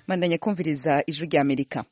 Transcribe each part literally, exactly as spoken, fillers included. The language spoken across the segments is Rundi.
Mandanya kumviriza ijwi rya Amerika.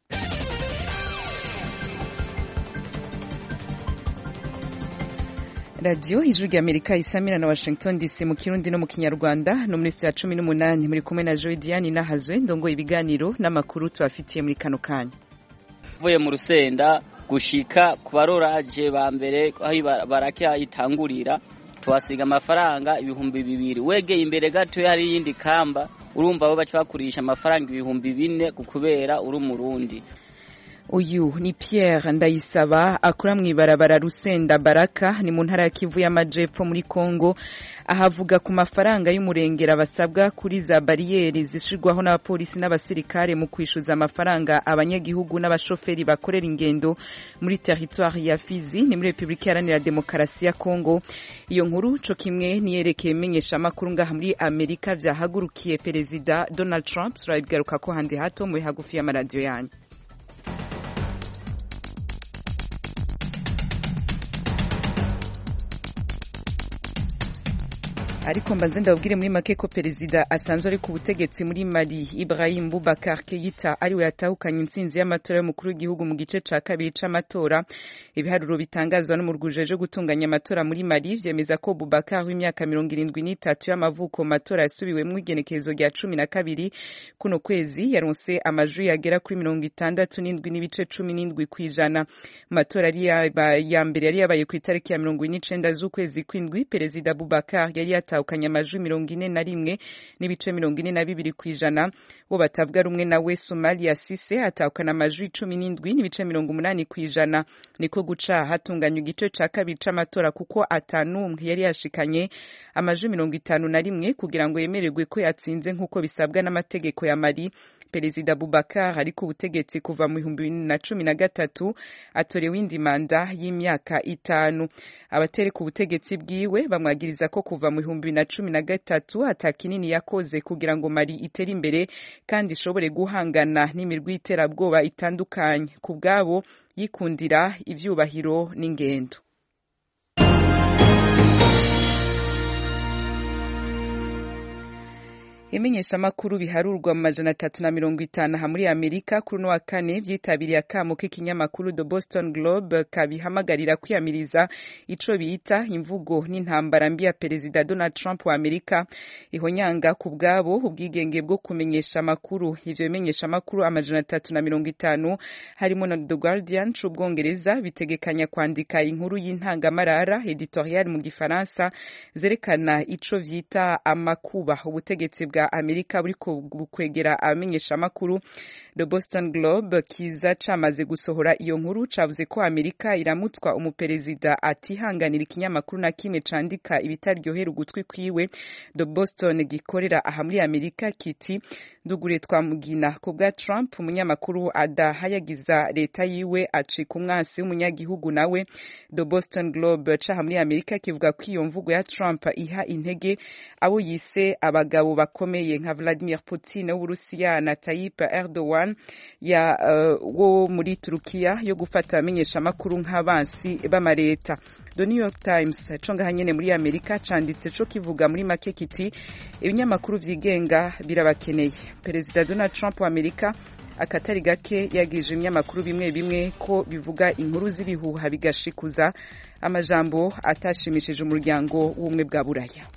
Radio ijwi rya Amerika isamira na Washington D C mu Kirundi no mu Kinyarwanda no muri ya cumi n'umunani muri kumwe na Joy Diane Nahazwe ndongo ibiganiro n'amakuru tubafitiye muri kano kanya. Vuye mu Rusenda gushika ku baroraje ba mbere aho barake ayitangurira twasiga amafaranga ibihumbi bibiri wegeye imbere gato yari yindi kamba urumva bo baca bakurisha amafaranga ibihumbi bine kukubera uri umurundi. Uyu ni Pierre Ndayisaba akora mwibarabara Rusenda Baraka ni mu ntara ya Kivu y'Amajepfo muri Kongo, ahavuga ku mafaranga y'umurengera basabwa kuri za bariyeri zishirwaho n'abapolisi n'abasirikare mu kwishuza amafaranga abanyagihugu n'abashoferi bakorera ingendo muri territoire ya Fizi ni muri Republika Iharanira Demokarasi ya Kongo. Iyo nkuru co kimwe niyerekeye menyesha makuru ngaha muri Amerika vyahagurukiye Perezida Donald Trump, turabigaruka ko handi hato mu hagufi y'amaradio yanyu. Ariko mbanze ndabwire muri make ko Perezida asanzwe ari ku butegetsi muri Mali Ibrahim Boubacar Keïta ari we yatahukanye intsinzi y'amatora y'umukuru w'igihugu mu gice ca kabiri c'amatora. Ibiharuro bitangazwa n'umurgujeje gutunganya amatora muri Mali vyemeza ko Boubacar w'imyaka mirongo irindwi n'itatu y'amavuko mu matora yasubiwemwo igenekerezo rya cumi na kabiri kuno kwezi yaronse amajwi yagera kuri mirongo itandatu n'indwi n'ibice cumi n'indwi kw'ijana. Amatora ari ya mbere yari yabaye ku itariki ya mirongo ine n'icenda z'ukwezi kw'indwi. Perezida Boubacar yari atahukanye amajwi mirongo ine na rimwe n'ibice mirongo ine na bibiri kw'ijana. Bo batavuga rumwe nawe Somalia Cisse atahukana amajwi cumi n'indwi n'ibice mirongo umunani kw'ijana. Niko guca hatunganywa igice ca kabiri c'amatora kuko atanumwe yari yashikanye amajwi mirongo itanu na rimwe kugira ngo yemererwe ko yatsinze nk'uko bisabwa n'amategeko ya Mali. Perezida Boubacar ari ku butegetsi kuva mu bihumbi bibiri na cumi na gatatu atorewe indi manda y'imyaka itanu. Abateri ku butegetsi bwiwe bamwagiriza ko kuva mu bihumbi bibiri na cumi na gatatu atakinini yakoze kugira ngo Mali itere imbere kandi ishobore guhangana n'imirwi y'iterabwoba itandukanye. Ku bwabo yikundira ivyubahiro n'ingendo. Imenyesha makuru biharurwa mu majana atatu na mirongo itanu ha muri Amerika kuri no wa kane vyitabiriye akamo k'ikinyamakuru The Boston Globe kabihamagarira kwiyamiriza ico bita imvugo n'intambara mbi ya Perezida Donald Trump wa Amerika ihonyanga ku bwabo ubwigenge bwo kumenyesha makuru. Ivyo bimenyesha makuru amajana atatu na mirongo itanu harimo na The Guardian c'Ubwongereza bitegekanya kwandika inkuru y'intangamarara editorial mu Gifaransa zerekana ico vyita amakuba ubutegetsi bwa Amerika buriko bukwegera amenyesha makuru. The Boston Globe kiza camaze gusohora iyo nkuru cavuze ko Amerika iramutswa umuperezida atihanganira ikinyamakuru na kimwe candika ibitaryohera ugutwi kwiwe. The Boston gikorera aha muri Amerika kiti ndugure twamugina ku bwa Trump umunyamakuru adahayagiza leta yiwe acika umwansi w'umunyagihugu nawe. The Boston Globe caha muri Amerika kivuga ko iyo mvugo ya Trump iha intege abo yise abagabo bakomeye nka Vladimir Putin w'Uburusiya na Tayyip Erdogan ya uh, wo muri Turukiya yo gufata amenyesha makuru nk'abansi b'amareta. The New York Times conga hanyene muri Amerika canditse co kivuga muri make kiti ibinyamakuru vyigenga birabakeneye. Perezida Donald Trump wa Amerika akatari gake yagije imyamakuru bimwe bimwe ko bivuga inkuru z'ibihuha bigashikuza amajambo atashimishije umuryango w'umwe bwa Buraya.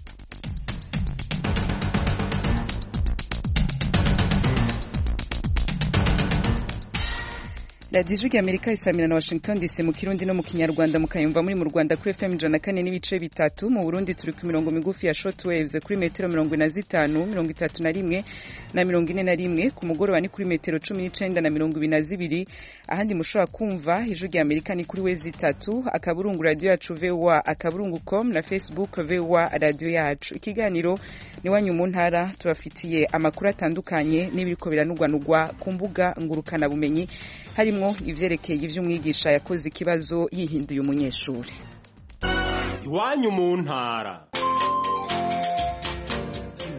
Radio Ijwi Amerika isamira na Washington D C mu Kirundi no mu Kinyarwanda mukayumva muri mu Rwanda kuri F M ijana na kane n'ibice bitatu, mu Burundi turi ku mirongo migufi ya shortwaves kuri metero mirongo ine na zitanu, mirongo itatu na rimwe na mirongo ine na rimwe, ku mugoroba ni kuri metero cumi n'icenda na mirongo ibiri na zibiri. Ahandi mushobora kumva Ijwi Amerika ni kuri wezi itatu akaburungu radio yacu V O A akaburungu com na Facebook V O A radio yacu. Ikiganiro ni wanyu mu ntara tubafitiye amakuru atandukanye n'ibiriko biranugwanugwa ku mbuga ngurukana bumenyi harimo ivyerekeye ivy'umwigisha yakoze ikibazo yihinduye umunyeshuri. Iwanyu mu ntara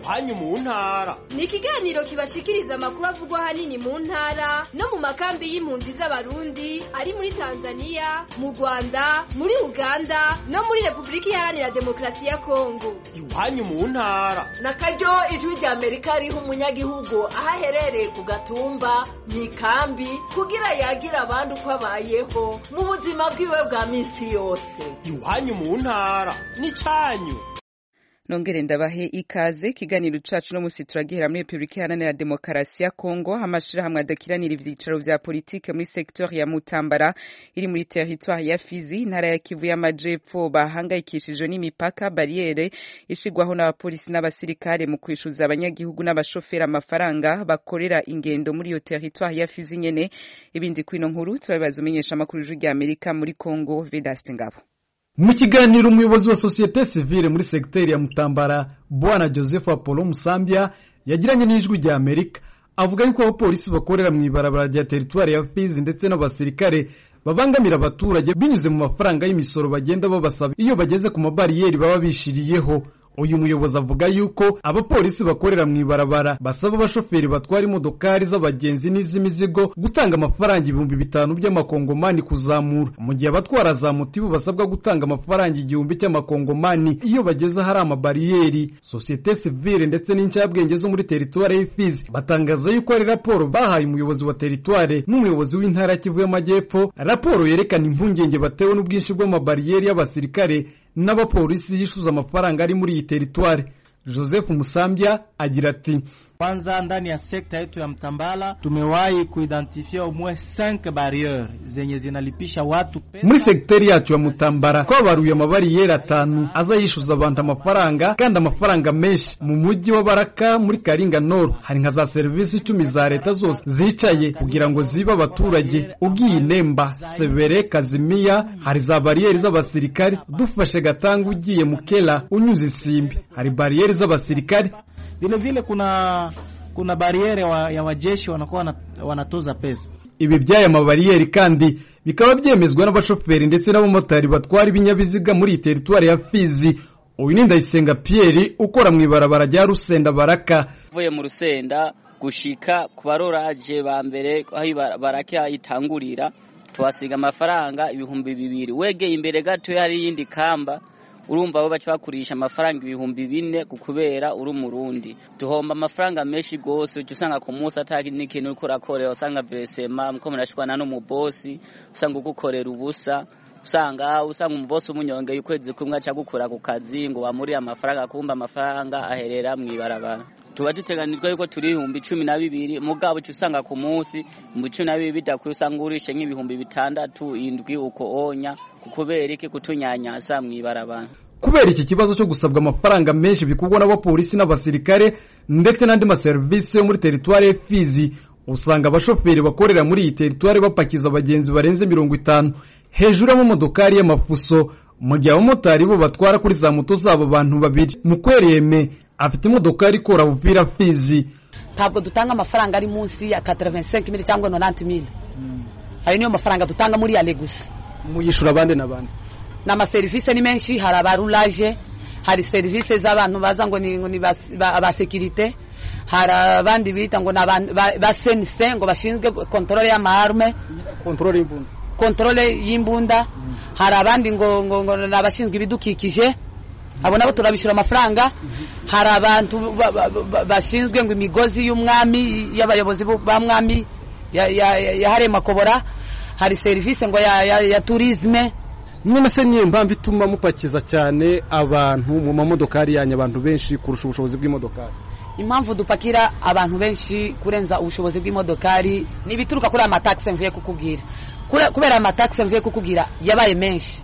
iwanyu mu ntara. Ni ikiganiro kibashikiriza amakuru avugwa hanini mu ntara no mu makambi y'impunzi z'abarundi ari muri Tanzania, mu Rwanda, muri Uganda no muri Republika Iharanira Demokarasi ya Kongo. Iwanyu mu ntara. Na karyo ijwi rya Amerika riha umunyagihugu aho aherereye ku gatumba mu ikambi kugira yagira abandi uko abayeho mu buzima bwiwe bwa minsi yose. Iwanyu mu ntara ni cyanyu. Nongere ndabahe ikaze kiganiro cacu no musi turagihera muri Republika Iharanira Demokarasi ya Kongo. Amashirahamwe adakiranira ivyicaro vya politike muri secteur ya Mutambara iri muri territoire ya Fizi, ntara ya Kivu y'Amajepfo bahangayikishijwe n'imipaka barriere ishigwaho n'abapolisi n'abasirikare mu kwishuza abanyagihugu n'abashofera amafaranga bakorera ingendo muri iyo territoire ya Fizi nyene. Ibindi kwino nkuru turabibaza umenyesha makuru y'Ijwi rya Amerika muri Kongo, Vedaste Ngabo. Mu kiganiro umuyobozi wa societe civile muri secteur ya Mutambara Bwana Joseph Apollo Musambya yagiranye n'Ijwi rya Amerika avuga yuko abapolisi bakorera mu ibarabara rya territoire ya Fizi ndetse n'abasirikare babangamira abaturage binyuze mu mafaranga y'imisoro bagenda babasaba iyo bageze ku mabariyeri baba bishiriyeho. Uyu muyobozi avuga yuko abapolisi bakorera mu ibarabara basaba abashoferi batwara imodokari z'abagenzi n'iz'imizigo gutanga amafaranga ibihumbi bitanu by'amakongomani kuzamura, mu gihe abatwara za moto basabwa gutanga amafaranga igihumbi cy'amakongomani iyo bageze hari amabariyeri. Societe civile ndetse n'incabwenge zo muri territoire y'Ifizi batangaza yuko ari raporo bahaye umuyobozi wa territoire n'umuyobozi w'intara Kivu y'Amajepfo, raporo yerekana impungenge batewe n'ubwinshi bw'amabariyeri y'abasirikare n'abapolisi yishuza amafaranga ari muri iyi territoire. Joseph Musambya agira ati kwanza ndani ya sekta yetu ya Mtambala tumewahi kuidentifia au moins cinq barrières zenye zinalipisha watu pesa. Muri sekteri yacu ya Mutambara kwabaruye amabariyeri atanu aza yishuza abantu amafaranga kandi amafaranga menshi. Mu mujyi wa Baraka muri Karinga Nord hari nka za service icumi za leta zose zicaye kugira ngo ziba abaturage. Ugiye Nemba, Severe, Kazimia hari za bariyeri z'abasirikare. Dufashe Gatanga ugiye Mukela unyuze Isimbi hari bariyeri z'abasirikare. Vile vile kuna kuna barriere wa, ya wajeshi wanakuwa wanatoza pesa. Ibi byaya mabariyeri kandi bikaba byemezwa n'abashoferi ndetse n'abamotari batwara ibinyabiziga muri territoire ya Fizi. Uyu ni Ndayisenga Pierre ukora mu ibarabara rya Rusenda Baraka. Vuye mu Rusenda gushika ku baroraje ba mbere aho Baraka itangurira twasiga amafaranga ibihumbi bibiri. Wegeye imbere gato yari yindi kamba urumva bo bacha bakurisha amafaranga ibihumbi bine kukubera uri murundi. Tuhomba amafaranga menshi gose usanga ku munsi ataki n'ikintu uko rakorera usanga versement muko murashwana no mu boss usanga ugukorera ubusa usanga usanga umuboss umunyonge yukwezi kumwe acha gukura ku kazi ngo bamuri amafaranga kumba amafaranga aherera mu ibarabara. Tuba duteganirwa yuko turi ibihumbi cumi na bibiri mugabo usanga ku munsi mu cumi na bibiri bidakwiye usanga urishe nk'ibihumbi bitandatu indwi uko onya kukubera iki kutunyanyasa mu ibarabara. Kubera iki kibazo cyo gusabwa amafaranga menshi bikugwa n'abapolisi n'abasirikare ndetse n'andi ma service yo muri territoire y'Fizi, usanga abashoferi bakorera muri iyi territoire bapakiza abagenzi barenze mirongo itanu hejuru mu modokari y'amafuso, mu gihe abamotari bo batwara kuri za moto zabo abantu babiri. Mukwereme afite imodokari ikora Uvira Fizi. Ntabwo dutanga amafaranga ari munsi ya quatre-vingt-cinq mille cyangwa ninety mille. Hari niyo mafaranga dutanga muri ya Lagos. Muyishura bande nabandi. Nama service ni menshi, hari abarulaje, hari service z'abantu baza ngo ni ngo ni aba security, hari abandi bita ngo n'abantu ba sense ngo bashinzwe control ya arme, control y'imbunda, control y'imbunda, hari abandi ngo ngo ngo n'abashinzwe ibidukikije, abo nabo turabishura amafaranga, hari abantu bashinzwe ngo imigozi y'umwami y'abayobozi b'amwami ya ya hare makobora, hari service ngo ya ya tourisme. None se niye mpamvu ituma mupakiza cyane abantu mu mamodokari yanyu abantu benshi kurusha ubushobozi bw'imodokari? Impamvu dupakira abantu benshi kurenza ubushobozi bw'imodokari nibituruka kuri ama tax mvuye kukubwira. Kubera ama tax mvuye kukubwira yabaye menshi.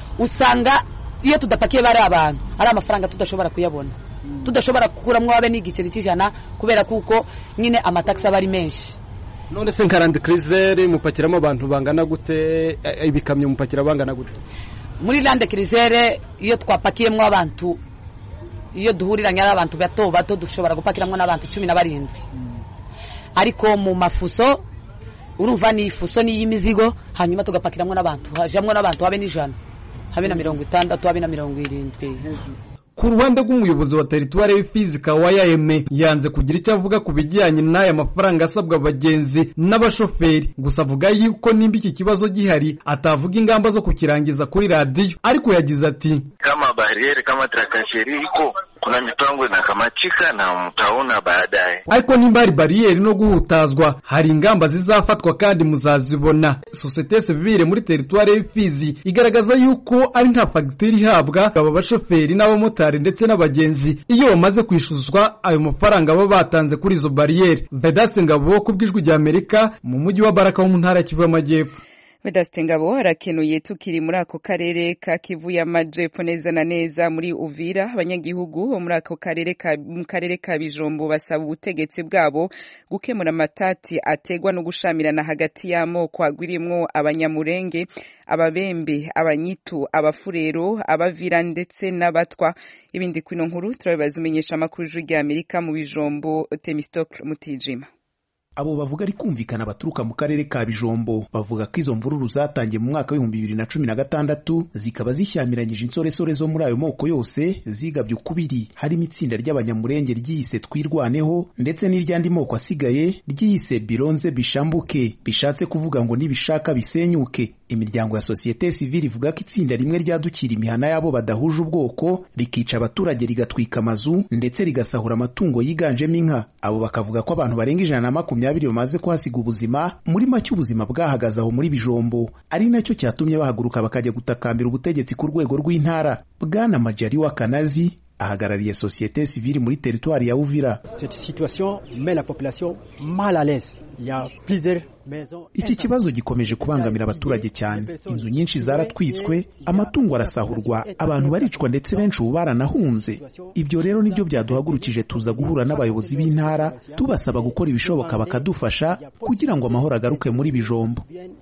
Usanga iyo tudapakiye bari abantu ari amafaranga tudashobora kuyabona. Tudashobora kukuramwo abe n'igiceri cy'ijana kubera kuko nyine ama tax abari menshi. None se nkarandi cruiser mupakiramo abantu bangana gute, ibikamyo mupakira bangana gute? Muri Land Cruiser iyo twapakiyemo abantu iyo duhuriranye n'abantu bato bato dushobora gupakiramo n'abantu cumi na barindwi. Ariko mu mafuso urumva ni ifuso ni y'imizigo hanyuma tugapakiramo n'abantu hajamwe n'abantu habe n'ijana habe na mirongo itandatu habe na mirongo irindwi. ku ruhande rw'umuyobozi wa teritwari y'Ifizi Kawaya Eme yanze kugira icyo avuga ku bijyanye n'aya mafaranga asabwa abagenzi n'abashoferi, gusa avuga yuko nimba iki kibazo gihari atavuga ingamba zo kukirangiza kuri radiyo, ariko yagize ati kama barriere kama trakasheri iko kuna mipango inakamachika na mtaona baadaye. Ariko nimba hari barriere no guhutazwa hari ingamba zizafatwa kandi muzazibona. Societe civile muri teritwari y'Ifizi igaragaza yuko ari nta fagitire ihabwa aba bashoferi n'abamotari ndetse n'abagenzi iyo bamaze kwishuzwa ayo mafaranga baba batanze kuri izo barriere. Vedaste Ngabo ku bw'ijwi rya Amerika mu mujyi wa Baraka wo mu ntara ya Kivu y'Amajyepfo. Vedaste Ngabo arakenuye tukiri muri ako karere ka Kivu y'Amajyepfo neza na neza muri Uvira. Abanyagihugu bo muri ako karere ka mu karere ka Bijombo basaba ubutegetsi bwabo gukemura amatati ategwa no gushamirana hagati y'amoko agwirimwo abanyamurenge, ababembe, abanyitu, abafurero, abavira ndetse n'abatwa. Ibindi kwino nkuru turabibaza umenyesha amakuru y'ijwi rya Amerika mu Bijombo Temistocle Mutijima. Abo bavuga ari kumvikana baturuka mu karere ka Bijombo bavuga ko izo mvururu zatangiye mu mwaka w'ibihumbi bibiri na cumi na gatandatu zikaba zishyamiranyije insoresore zo muri ayo moko yose zigabye ukubiri, harimo itsinda ry'abanyamurenge ryiyise Twirwaneho ndetse n'iryandi moko asigaye ryiyise Bironze Bishambuke, bishatse kuvuga ngo nibishaka bisenyuke. Imiryango ya societe civile ivuga ko itsinda rimwe ryadukira imihana yabo badahuje ubwoko rikica abaturage rigatwika amazu ndetse rigasahura amatungo yiganjemo inka. Abo bakavuga ko abantu barenga ijana na makumyabiri bamaze kuhasiga ubuzima, muri make ubuzima bwahagaze aho muri Bijombo, ari nacyo cyatumye bahaguruka bakajya gutakambira ubutegetsi ku rwego rw'intara. Bwana Majari wa Kanazi ahagarariye societe civile muri teritwari ya Uvira. Cette situation met la population mal à l'aise. Il y a plusieurs Iki kibazo gikomeje kubangamira abaturage cyane. Inzu nyinshi zaratwitswe, amatungo arasahurwa, abantu baricwa ndetse benshi ubu baranahunze. Ibyo rero nibyo byaduhagurukije tuza guhura n'abayobozi b'intara tubasaba gukora ibishoboka bakadufasha kugira ngo amahoro agaruke muri Bijombo.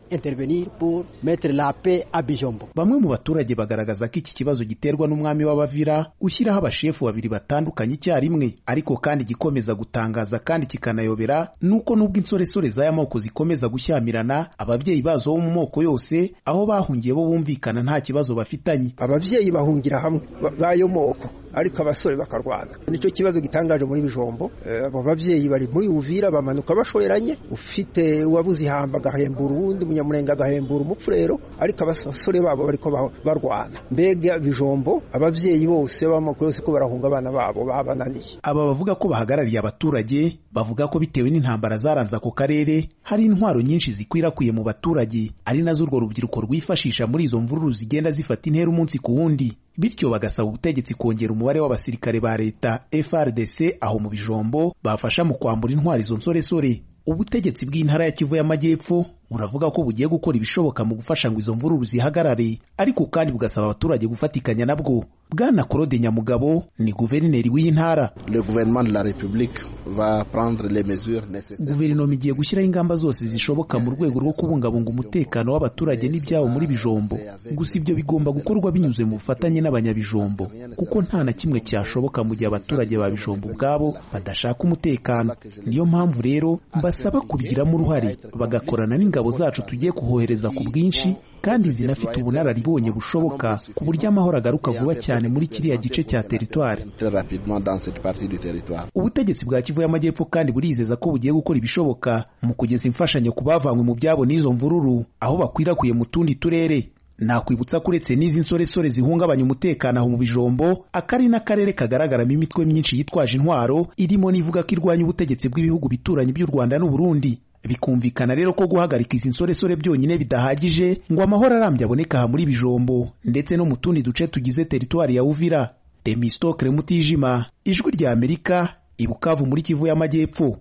Bamwe mu baturage bagaragaza ko iki kibazo giterwa n'umwami w'Abavira ushyiraho abashefu babiri batandukanye icyarimwe, ariko kandi gikomeza gutangaza kandi kikanayobera nuko nubwo insoresore z'aya moko zikomeza gushyamirana, ababyeyi bazo bo mu moko yose aho bahungiye bo bumvikana nta kibazo bafitanye. Ababyeyi bahungira hamwe bayo moko ariko abasore bakarwana. Nicyo kibazo gitangaje muri Bijombo. Abo babyeyi bari muri Uvira bamanuka bashoreranye, ufite uwabuze ihamba gahembura uwundi, munyamurenge agahembura umupfurero, ariko abasore babo bariko barwana. Mbega Bijombo ababyeyi bose b'amoko yose ko barahunga abana babo babananiye. Aba bavuga ko bahagarariye abaturage bavuga ko bitewe n'intambara zaranze ako karere hari intwaro nyinshi zikwirakwiye mu baturage, ari nazo urwo rubyiruko rwifashisha muri izo mvururu zigenda zifata intera umunsi ku wundi. Bityo bagasaba ubutegetsi kongera umubare w'abasirikare ba leta F R D C aho mu Bijombo bafasha mu kwambura intwari izo nsoresore. Ubutegetsi bw'intara ya Kivu y'Amajyepfo buravuga ko bugiye gukora ibishoboka mu gufasha ngo izo mvururu zihagarare, ariko kandi bugasaba abaturage gufatikanya nabwo. Bwana Claude Nyamugabo ni guverineri w'intara. Le gouvernement de la République va prendre les mesures nécessaires. Guverinoma igiye gushyiraho ingamba zose zishoboka mu rwego rwo kubungabunga umutekano w'abaturage n'ibyabo muri Bijombo. Gusa ibyo bigomba gukorwa binyuze mu bufatanye n'abanyabijombo, kuko nta na kimwe cyashoboka mu gihe abaturage ba Bijombo ubwabo badashaka umutekano. Niyo mpamvu rero mbasaba kubigiramo uruhare bagakorana n'ingabo zacu tugiye kuhohereza ku bwinshi kandi zinafite ubunararibonye bushoboka ku buryo amahoro agaruka vuba cyane muri kiriya gice cya teritwari. Ubutegetsi bwa Kivu y'Amajyepfo kandi burizeza ko bugiye gukora ibishoboka mu kugeza imfashanyo ku bavanywe mu byabo n'izo mvururu aho bakwirakwiye mu tundi turere. Nakwibutsa kuretse n'izi nsoresore zihungabanya umutekano aho mu Bijombo, akari n'akarere kagaragaramo imitwe myinshi yitwaje intwaro irimo n'ivuga ko irwanya ubutegetsi bw'ibihugu bituranye by'u Rwanda n'u Burundi. Bikumvikana rero ko guhagarika izi nsoresore byonyine bidahagije ngo amahoro arambye aboneka aha muri Bijombo ndetse no mu tundi duce tugize teritwari ya Uvira. Temistocle Mutijima, Ijwi rya Amerika, i Bukavu muri Kivu y'Amajyepfo.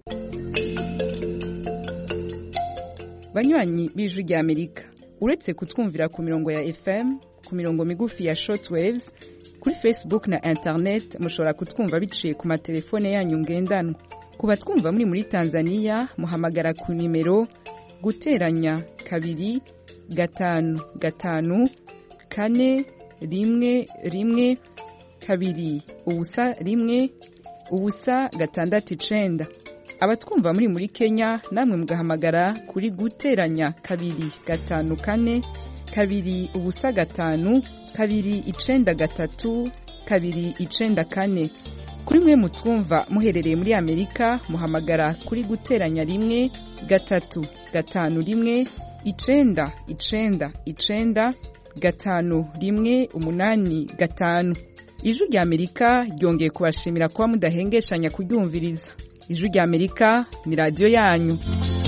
Banywanyi b'Ijwi rya Amerika, uretse kutwumvira ku mirongo ya F M, ku mirongo migufi ya shortwaves, kuri Facebook na internet mushobora kutwumva biciye ku matelefone yanyu ngendanwa. Kuba twumva muri muri Tanzania muhamagara ku nimero guteranya kabiri gatanu gatanu kane rimwe rimwe kabiri ubusa rimwe ubusa gatandatu icenda. Abatwumva muri muri Kenya namwe mugahamagara kuri guteranya kabiri gatanu kane kabiri ubusa gatanu kabiri icenda gatatu kabiri icenda kane. Kuri mwe mutwumva muherereye muri Amerika muhamagara kuri guteranya rimwe gatatu gatanu rimwe icenda icenda icenda gatanu rimwe umunani gatanu. Ijwi rya Amerika ryongeye kubashimira kuba mudahengeshanya kuryumviriza. Ijwi rya Amerika ni radio yanyu.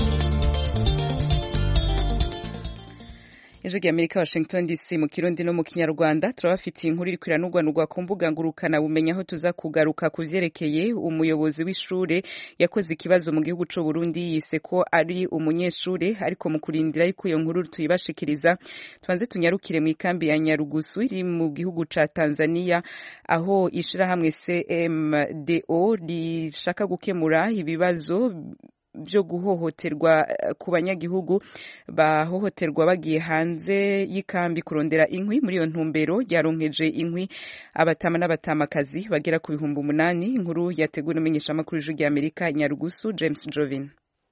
Ijwi rya Amerika Washington D C mu Kirundi no mu Kinyarwanda turabafitiye inkuru iri kwiranurwanurwa ku mbuga ngurukana bumenya aho tuza kugaruka kuvyerekeye umuyobozi w'ishure yakoze ikibazo mu gihugu c'u Burundi yise ko ari umunyeshure ariko mu kurindira yuko iyo nkuru tuyibashikiriza twanze tunyarukire mu ikambi ya Nyarugusu iri mu gihugu ca Tanzania aho ishirahamwe C M D O rishaka gukemura ibibazo byo guhohoterwa ku banyagihugu bahohoterwa bagiye hanze y'ikambi kurondera inkwi. Muri iyo ntumbero yaronkeje inkwi abatama n'abatamakazi bagera ku bihumbi umunani. Inkuru yateguwe n'umumenyeshamakuru w'Ijwi rya Amerika Nyarugusu James Jovin.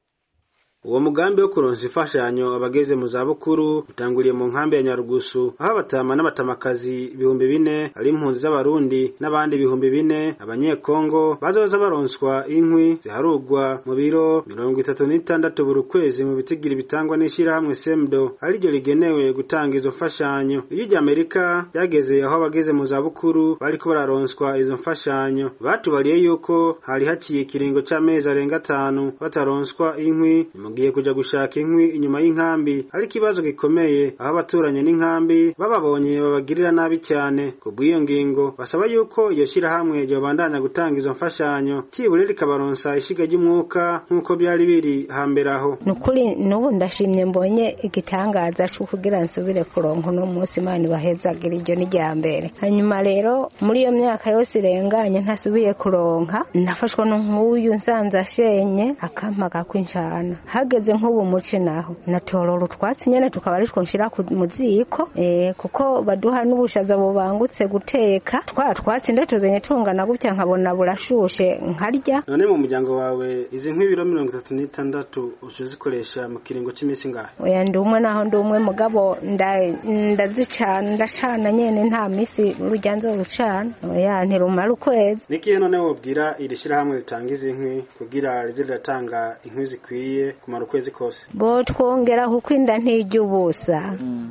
Uwo mugambi wo kuronsa imfashanyo abageze mu zabukuru utanguriye mu nkambi ya Nyarugusu aho abatama n'abatamakazi ibihumbi bine ari impunzi z'abarundi n'abandi ibihumbi bine abanyekongo bazoza baronswa inkwi ziharugwa mu biro mirongo itatu n'itandatu buri kwezi mu bitigiri bitangwa n'ishirahamwe Semdo ari ryo rigenewe gutanga izo mfashanyo. Ijwi rya Amerika ryageze aho abageze mu zabukuru bariko bararonswa izo mfashanyo batubariye yuko hari haciye ikiringo c'amezi arenga atanu bataronswa inkwi mugiye kuja gushaka inkwi inyuma y'inkambi. Ari kibazo gikomeye aho abaturanye n'inkambi bababonye babagirira nabi cyane. Kubw'iyo ngingo basaba yuko iyo shirahamwe ryo bandanya gutanga izo mfashanyo cibure rikabaronsa ishiga ry'umwuka nkuko byari biri hambere aho. Nukuri nubu ndashimye mbonye igitangaza cyo kugira nsubire kuronka no munsi Imana bahezagira iryo ni rya mbere. Hanyuma rero muri iyo myaka yose irenganye ntasubiye kuronka nafashwa no nk'uyu nsanza shenye akampaga kwinshana hageze nk'ubu muce naho natorora utwatsi nyene tukaba ari two nshira ku muziko eh kuko baduha n'ubushaza bubangutse guteka twa twatsi ndatozenye tungana gutya nkabona burashushe nkarya. None mu muryango wawe izi nk'ibiro mirongo itatu n'itandatu uzikoresha mu kiringo cy'imisi ngahe? Oya ndumwe naho ndumwe mugabo ndazicana ndacana nyene nta misi urujyanzo rucana oya ntirumara ukwezi. Nikihe none wobwira iri shirahamwe ritanga izi nkwi kugira riziratanga inkwi zikwiye kumara ukwezi kose? Bo twongera kuko inda ntijya ubusa.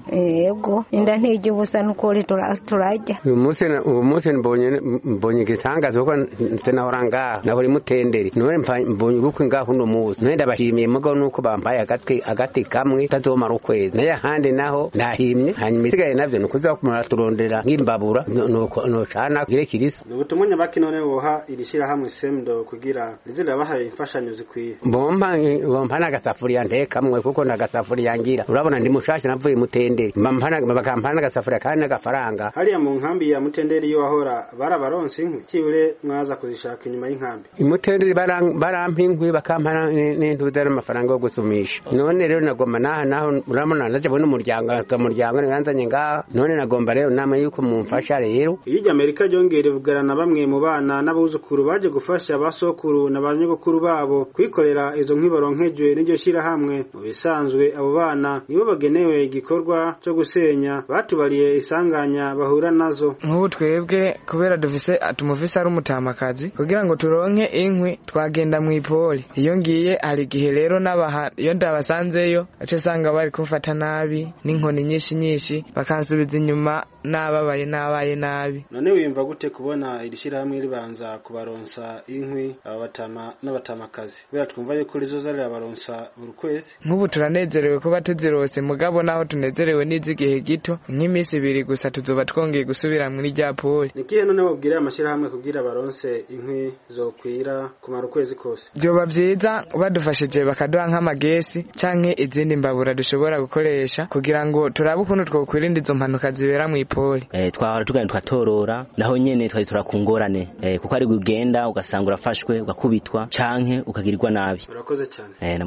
Yego inda ntijya ubusa nuko turajya. Uyu munsi uyu munsi mbonye mbonye igitangaza kuko nsenahoranga nahori mutenderi none mbonye uko ngaho no muzi none ndabashimiye mugo nuko bambaye agatwe agati kamwe tazomara ukwezi naye handi naho ndahimye hanyuma isigaye navyo nukuza kumara turondera ngimbabura nuko no cana gire kirisi. Nubutumwa nyabaki none woha irishira hamwe Semdo kugira rizira bahaye imfashanyo zikwiye? Bomba bomba nagasafuriya ntekamwe kuko nagasafuriya ngira urabona ndi mushasha navuye mutenderi mpana bakampana nagasafuriya kandi nagafaranga. Hariya mu nkambi ya mutenderi yo wahora barabaronse inkwi cibure mwaza kuzishaka inyuma y'inkambi? Imutenderi barampa inkwi bakampana n'intudara amafaranga yo gusumisha. None rero nagomba naha naho urabona naje bona umuryango atamuryango nanzanye ngaha none nagomba rero nama yuko mumfasha rero. Ijya Amerika ryongere vugarana bamwe mu bana n'abuzukuru baje gufasha basokuru n'abanyogukuru babo kwikorera izo nkwi baronkejwe n'iryo shirahamwe. Mu bisanzwe abo bana nibo bagenewe igikorwa cyo gusenya batubariye isanganya bahura nazo. Nk'ubu twebwe kubera dufise atumufise ari umutamakazi kugira ngo turonke inkwi twagenda mu ipoli. Iyo ngiye hari gihe rero nabaha iyo ndabasanzeyo ace sanga bari kumfata nabi n'inkoni nyinshi nyinshi bakansubiza inyuma nababaye nabaye nabi. None wimva gute kubona iri shirahamwe ribanza kubaronsa inkwi abatama n'abatamakazi kubera twumva yuko rizoza rirabaronsa buri kwezi? Nk'ubu turanezerewe kuba tuzirose mugabo naho tunezerewe n'izigihe gito nk'imisi ibiri gusa tuzoba twongeye gusubira muri rya poli. Nikihe none wobwira amashirahamwe kugira baronse inkwi zokwira kumara ukwezi kose? Byoba vyiza badufashije bakaduha nk'amagesi canke izindi mbabura dushobora gukoresha kugira ngo turabe ukuntu twokwirinda izo mpanuka zibera mu ipoli. Eh twahora tugenda twatorora naho nyene twari turakungorane eh kuko ari gugenda ugasanga urafashwe ugakubitwa canke ukagirirwa nabi. Urakoze cyane. Eh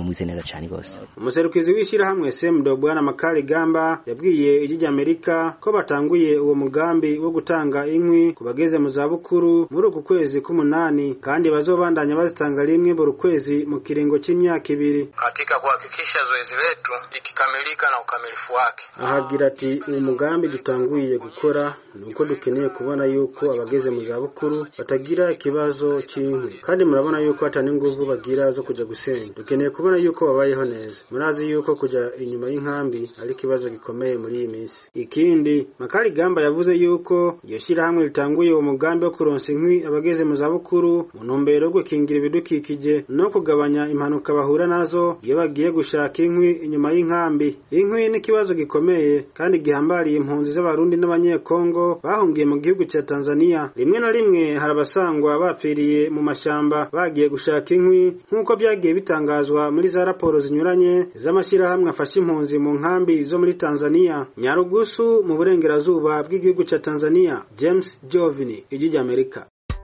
mwize neza cyane gose. Umuserukizi w'ishirahamwe Semdo Bwana Makali Gamba yabwiye ijiji Amerika ko batanguye uwo mugambi wo gutanga inkwi kubageze mu zabukuru muri uku kwezi k'umunani kandi bazobandanya bazitanga rimwe buri kwezi mu kiringo cy'imyaka ibiri katika kuhakikisha zoezi letu likikamilika na ukamilifu wake. Ahagira ati uwo mugambi dutanguye gukora nuko dukeneye kubona yuko abageze mu zabukuru batagira ikibazo cy'inkwi kandi murabona yuko atani nguvu bagira zo kuja gusenga. Dukeneye kubona yuko babayeho neza. Murazi yuko kuja inyuma y'inkambi ari kibazo gikomeye muri iyi minsi. Ikindi Makali Gamba yavuze yuko iyo shirahamwe litanguye uwo mugambi wo kuronsa inkwi abageze mu zabukuru mu ntumbero yo gukingira ibidukikije no kugabanya impanuka bahura nazo iyo bagiye gushaka inkwi inyuma y'inkambi. Inkwi ni kibazo gikomeye kandi gihambariye impunzi z'abarundi n'abanyekongo bahungiye mu gihugu cya Tanzania. Rimwe na rimwe harabasangwa bapfiriye mu mashamba bagiye gushaka inkwi nk'uko byagiye bitangazwa muri za raporo zinyuranye z'amashirahamwe afasha impunzi mu nkambi zo muri Tanzania. Nyarugusu mu burengerazuba bw'igihugu cya Tanzania. James Jovini, ijiji Amerika.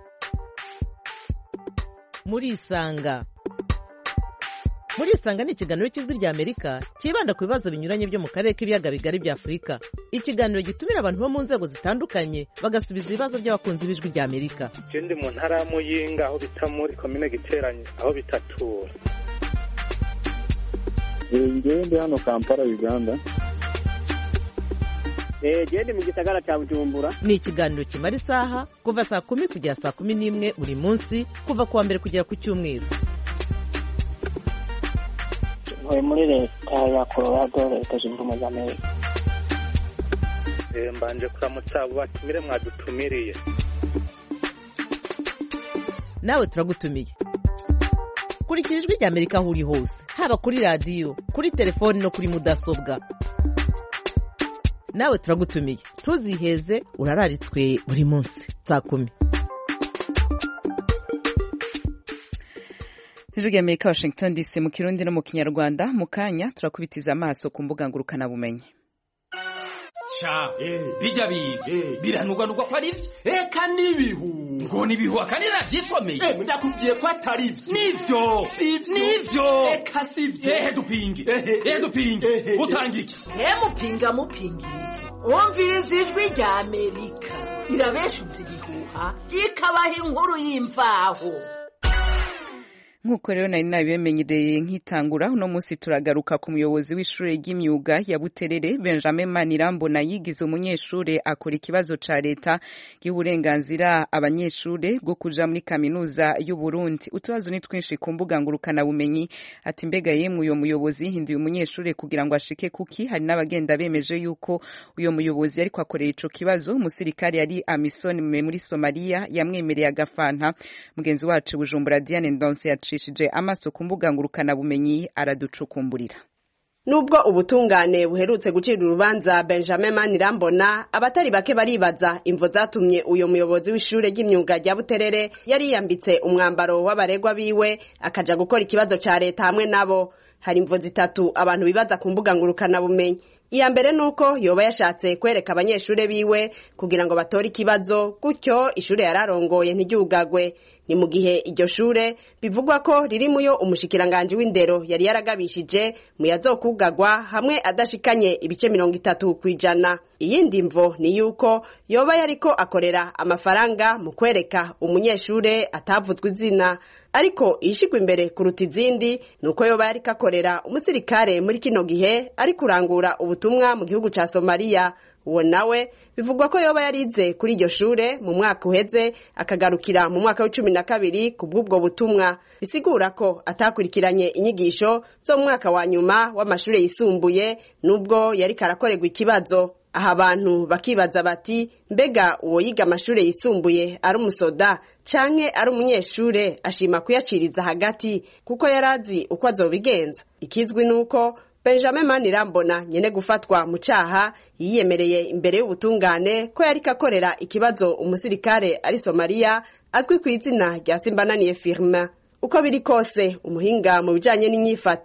Muri Isanga. Muri Isanga ni ikiganiro cy'ijwi rya Amerika kibanda ku bibazo binyuranye byo mu karere k'ibiyaga bigari bya Afurika. Ikiganiro gitumira abantu bo mu nzego zitandukanye bagasubiza ibibazo by'abakunzi b'ijwi rya Amerika. Je ndi mu ntara ya Muyinga aho bita muri commune Giteranye aho bitatura. Ngewe ndi hano Kampala Uganda. Eh je ndi mu gisagara cya Bujumbura. Ni ikiganiro kimara isaha kuva saa kumi kugera saa kumi n'imwe buri munsi kuva kuwa mbere kugera ku cyumweru. Ntuye muri leta ya Colorado leta zunze ubumwe za Amerika. Eh mbanje kuramutsa abo batumire mwadutumiriye. Nawe turagutumiye. Kurikira ijwi rya Amerika aho uri hose haba kuri radio kuri telefone no kuri mudasobwa. Nawe turagutumiye ntuziheze urararitswe buri munsi saa kumi. Ijwi Amerika Washington D C mu Kirundi no mu Kinyarwanda. Mu kanya turakubitiza amaso ku mbuga ngurukana bumenyi. Cha eh bijya bibi biranugwanugwa ko ari ivyo eka nibihu ngo nibihu akandi navyisomeye eh ndakubwiye ko atari ivyo nivyo nivyo eka sivyo eh dupinge eh dupinge utangike eh mupinga mupingi umviriza ijwi rya Amerika irabeshuza ibihuha ikabaha inkuru y'imvaho. Nkuko rero nari nabimenyereye nkitangura uno munsi turagaruka ku muyobozi w'ishure ry'imyuga ya Buterere Benjamin Manirambona yigize umunyeshure akora ikibazo ca leta y'uburenganzira abanyeshure bwo kuja muri kaminuza y'u Burundi. Utubazo ni twinshi ku mbuga ngurukana bumenyi ati mbega yemwe uyo muyobozi hinduye umunyeshure kugira ngo ashike kuki. Hari n'abagenda bemeje yuko uyo muyobozi ariko akorera ico kibazo umusirikare yari Amisom muri Somalia yamwemereye agafanta. Mugenzi wacu Bujumbura Diane Ndonse ya shije amaso ku mbuga ngurukana bumenyi araducukumburira. Nubwo ubutungane buherutse gucira urubanza Benjamin Manirambona, abatari bake baribaza imvo zatumye uyo muyobozi w'ishure ry'imyuga rya Buterere yari yambitse umwambaro w'abaregwa biwe akaja gukora ikibazo ca leta hamwe nabo. Hari imvo zitatu abantu bibaza ku mbuga ngurukana bumenyi. Iya mbere nuko yoba yashatse kwereka abanyeshure biwe kugira ngo batore ikibazo gutyo ishure yararongoye ntiryugagwe. Ni mu gihe iryo shure bivugwa ko riri muyo umushikiranganje w'indero yari yaragabishije mu yazokugagwa hamwe adashikanye ibice mirongo itatu kwijana. Iyindi mvo ni yuko yoba yariko akorera amafaranga mu kwereka umunyeshure atavuzwe izina. Ariko ishikwa imbere kuruta izindi nuko yoba yariko akorera umusirikare muri kino gihe ari kurangura ubutumwa mu gihugu ca Somalia. Uwo nawe bivugwa ko yoba yarize kuri iryo shure mu mwaka uheze akagarukira mu mwaka wa cumi na kabiri kubw'ubwo butumwa. Bisigura ko atakurikiranye inyigisho zo mu mwaka wa nyuma w'amashure yisumbuye nubwo yari karakorerwa ikibazo. Aha abantu bakibaza bati mbega uwo yiga amashure yisumbuye ari umusoda canke ari umunyeshure ashima kuyaciriza hagati kuko yarazi uko azobigenza. Ikizwi nuko Benjamin Manirambona nyene gufatwa mu caha yiyemereye imbere y'ubutungane ko yari kakorera ikibazo umusirikare ari Somalia azwi ku izina rya Simbananiye Firma. Uko biri kose umuhinga mu bijanye n'inyifato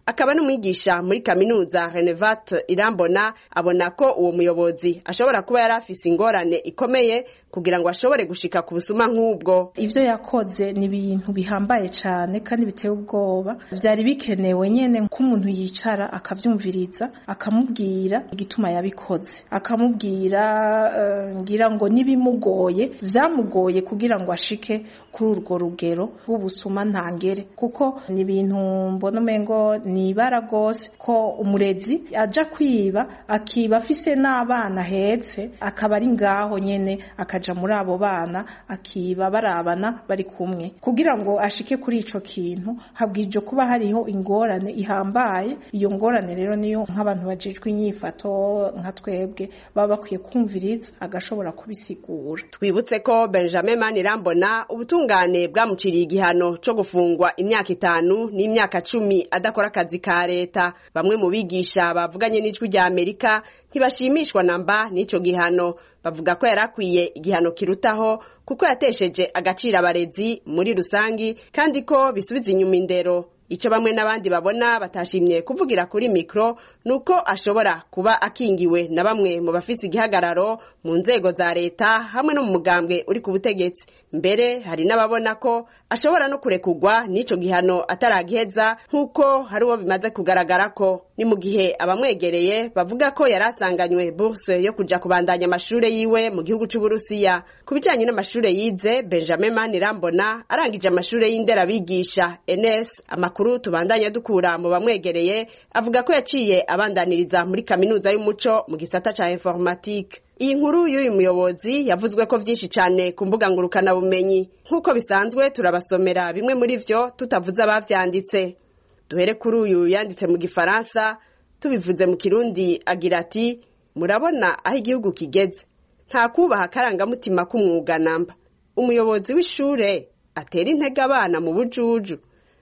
akaba n'umwigisha muri kaminuza Renovat Irambona abona ko uwo muyobozi ashobora kuba yari afise ingorane ikomeye kugira ngo ashobore gushika ku busuma nk'ubwo. Ivyo yakoze ni ibintu bihambaye cane kandi biteye ubwoba, vyari bikenewe nyene ko umuntu yicara akavyumviriza akamubwira igituma yabikoze, akamubwira uh, ngira ngo nibimugoye vyamugoye kugira ngo ashike kuri urwo rugero rw'ubusuma ntangere, kuko ni ibintu mbona umengo ni ibara gose ko umurezi aja kwiba akiba afise n'abana hetse akaba ari ngaho nyene akaja muri abo bana akiba barabana bari kumwe, kugira ngo ashike kuri ico kintu habwije kuba hariho ingorane ihambaye. Iyo ngorane rero niyo nk'abantu bajejwe inyifato nka twebwe baba bakwiye kumviriza agashobora kubisigura. Twibutse ko Benjamin Manirambona ubutungane bwamuciriye igihano co gufungwa imyaka itanu n'imyaka cumi adakora akazi ka leta. Bamwe mu bigisha bavuganye n'ijwi rya Amerika ntibashimishwa namba n'ico gihano, bavuga ko yarakwiye igihano kirutaho kuko yatesheje agaciro abarezi muri rusangi kandi ko bisubiza inyuma indero. Ico bamwe n'abandi babona batashimye kuvugira kuri mikro nuko ashobora kuba akingiwe na bamwe mu bafise igihagararo mu nzego za leta hamwe no mu mugambwe uri ku butegetsi. Mbere hari n'ababona ko ashobora no kurekugwa n'ico gihano ataragiheza nk'uko hari uwo bimaze kugaragara ko. Ni mu gihe abamwegereye bavuga ko yarasanganywe bourse yo kuja kubandanya amashure yiwe mu gihugu c'Uburusiya. Ku bijanye n'amashure yize, Benjamin Manirambona arangije amashure y'indera bigisha N S. Amakuru tubandanya dukura mu bamwegereye avuga ko yaciye abandaniriza muri kaminuza y'umuco mu gisata ca informatique. Iyi nkuru y'uyu muyobozi yavuzwe ko vyinshi cane ku mbuga ngurukana bumenyi. Nk'uko bisanzwe turabasomera bimwe muri vyo tutavuze abavyanditse. Duhere kuri uyu yanditse mu Gifaransa, tubivuze mu Kirundi agira ati: murabona aho igihugu kigeze, nta kubaha akarangamutima k'umwuga namba. Umuyobozi w'ishure atera intege abana mu bujuju,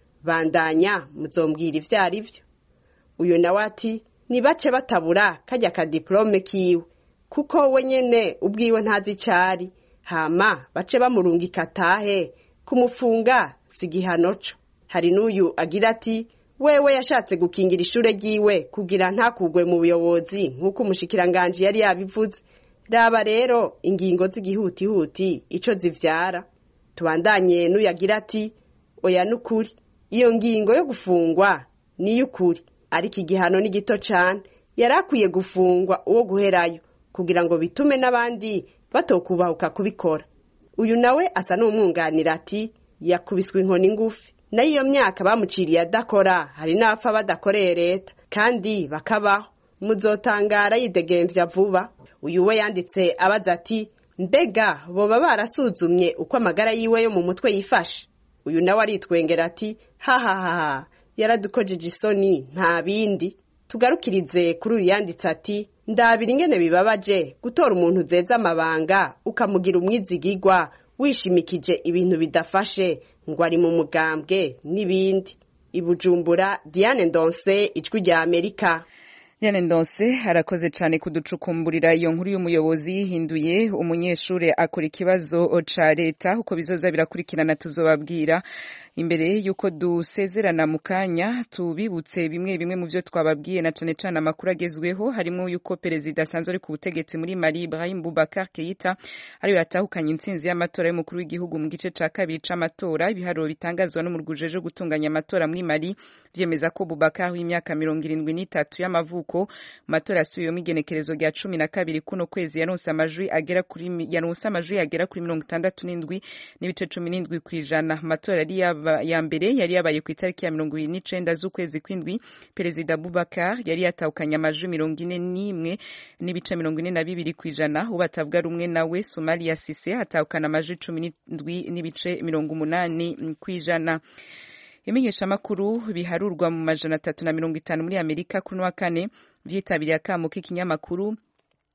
bandanya muzombwira ivyo ari vyo. Uyu nawe ati: nibace batabura kajya ka diplome kiwe, kuko we nyene ubwiwe ntazi icari, hama bace bamurungika atahe, kumufunga si igihano co. Hari n'uyu agira ati: wewe yashatse gukingira ishure ryiwe kugira ntakugwe mu buyobozi nk'uko umushikiranganje yari yabivuze. Raba rero ingingo z'igihutihuti ico zivyara. Tubandanye n'uyagira ati: oya nukuri iyo ngingo yo gufungwa ni y'ukuri, ariko igihano ni gito cane, yarakwiye gufungwa uwo guherayo kugira ngo bitume n'abandi batokubahuka kubikora. Uyu nawe asa n'umwunganira ati: yakubiswe inkoni ngufi, na iyo myaka bamuciriye adakora hari n'apfa badakoreye leta kandi bakabaho, muzotangara yidegemvya vuba. Uyu we yanditse abaza ati: mbega boba barasuzumye uko amagara yiwe yo mu mutwe yifashe? Uyu nawe aritwengera ati: hahaha yaradukojeje isoni nta bindi. Tugarukirize kuri uyu yanditse ati: ndabira ingene bibabaje gutora umuntu zeza amabanga ukamugira umwizigirwa wishimikije ibintu bidafashe ngo ari mu mugambwe n'ibindi. Ibujumbura, Diane Ndonse, ijwi rya Amerika. Diane Ndonse arakoze cyane kuducukumburira iyo nkuru y'umuyobozi yihinduye umunyeshure akora ikibazo ca leta. Uko bizoza birakurikirana tuzobabwira. Imbere yuko dusezerana mu kanya tubibutse bimwe bimwe mu byo twababwiye na cane cane amakuru agezweho, harimo yuko perezida asanzwe ari ku butegetsi muri Mali Ibrahim Boubacar Keita ariwe yatahukanye intsinzi y'amatora y'umukuru w'igihugu mu gice ca kabiri c'amatora. Ibiharuro bitangazwa n'umuruguje jo gutunganya amatora muri Mali vyemeza ko Boubacar w'imyaka mirongo irindwi n'itatu y'amavuko matora yasubiyemo igenekerezo rya cumi na kabiri kuno kwezi yaronse amajwi agera kuri yaronse amajwi agera kuri mirongo itandatu n'indwi n'ibice cumi n'indwi kw'ijana. Amatora yari ya mbere yari yabaye ku itariki ya mirongo ibiri n'icenda z'ukwezi kw'indwi. Perezida Boubacar yari yatahukanye amajwi mirongo ine n'imwe n'ibice mirongo ine na bibiri kw'ijana. Ubatavuga rumwe nawe Somalia Cisse atahukana amajwi cumi n'indwi n'ibice mirongo umunani kw'ijana. Imenyesha makuru biharurwa mu majana atatu na mirongo itanu muri Amerika kuri wa kane vyitabiriye akamo k'ikinyamakuru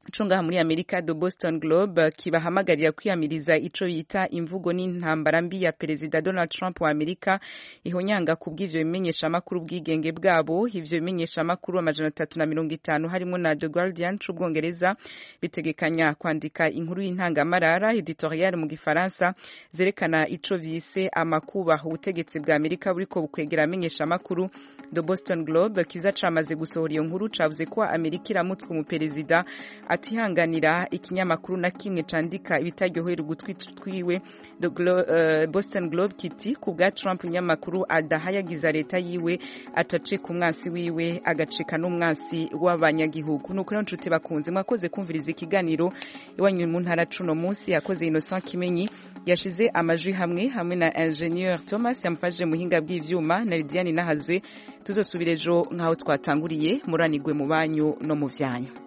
Chunga muri Amerika do Boston Globe kibahamagarira kwiyamiriza ico bita imvugo n'intambara mbi ya Perezida Donald Trump wa Amerika ihonyanga kubw'ivyo bimenyesha makuru bwigenge bwabo. Ivyo bimenyesha makuru amajana atatu na mirongo itanu harimo na The Guardian c'Ubwongereza bitegekanya kwandika inkuru y'intangamarara editorial mu gifaransa zerekana ico vyise amakuba ubutegetsi bwa Amerika buriko bukwegera amenyesha makuru. The Boston Globe kiza camaze gusohora iyo nkuru cavuze ko Amerika iramutswe mu perezida atihanganira ikinyamakuru na kimwe candika ibitaryohera ugutwi twiwe. The Glo uh, Boston Globe kiti kubwa Trump inyamakuru adahayagiza leta yiwe atace ku mwansi wiwe agacika n'umwansi w'abanyagihugu. Nuko rero nshuti bakunze mwakoze kumviriza ikiganiro iwanyu mu ntara cuno munsi yakoze Innocent Kimenyi yashize amajwi hamwe hamwe na Ingenieur Thomas yamfaje muhinga bw'ivyuma na Lidiane Nahazwe. Tuzosubirejo nkaho twatanguriye muranigwe mu banyu no mu vyanyu.